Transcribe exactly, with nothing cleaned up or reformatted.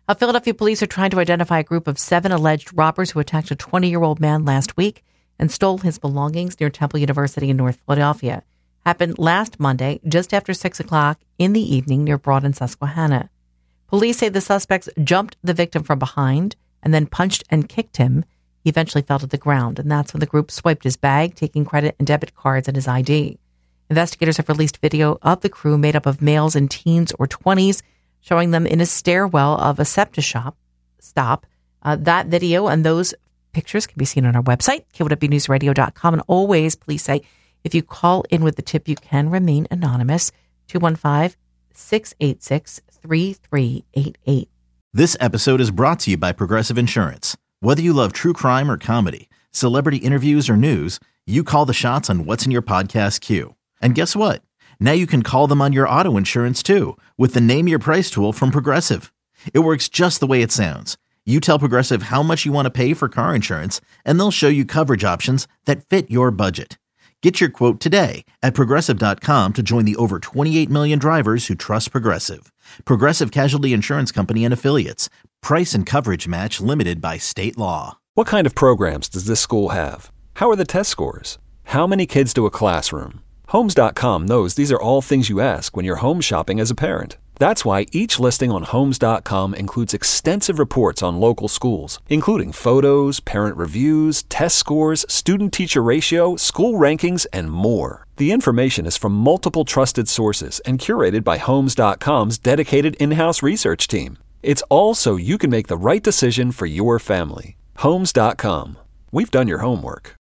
Uh, Philadelphia police are trying to identify a group of seven alleged robbers who attacked a twenty-year-old man last week and stole his belongings near Temple University in North Philadelphia. Happened last Monday, just after six o'clock in the evening near Broad and Susquehanna. Police say the suspects jumped the victim from behind and then punched and kicked him. He eventually fell to the ground, and that's when the group swiped his bag, taking credit and debit cards and his I D. Investigators have released video of the crew made up of males in teens or twenties, showing them in a stairwell of a SEPTA shop. Stop. Uh, that video and those pictures can be seen on our website, K W W news radio dot com. And always, please say, if you call in with the tip, you can remain anonymous. two one five, six eight six, three three eight eight. This episode is brought to you by Progressive Insurance. Whether you love true crime or comedy, celebrity interviews or news, you call the shots on what's in your podcast queue. And guess what? Now you can call them on your auto insurance too with the Name Your Price tool from Progressive. It works just the way it sounds. You tell Progressive how much you want to pay for car insurance, and they'll show you coverage options that fit your budget. Get your quote today at Progressive dot com to join the over twenty-eight million drivers who trust Progressive. Progressive Casualty Insurance Company and Affiliates. Price and coverage match limited by state law. What kind of programs does this school have? How are the test scores? How many kids do a classroom? Homes dot com knows these are all things you ask when you're home shopping as a parent. That's why each listing on Homes dot com includes extensive reports on local schools, including photos, parent reviews, test scores, student-teacher ratio, school rankings, and more. The information is from multiple trusted sources and curated by Homes dot com's dedicated in-house research team. It's all so you can make the right decision for your family. Homes dot com. We've done your homework.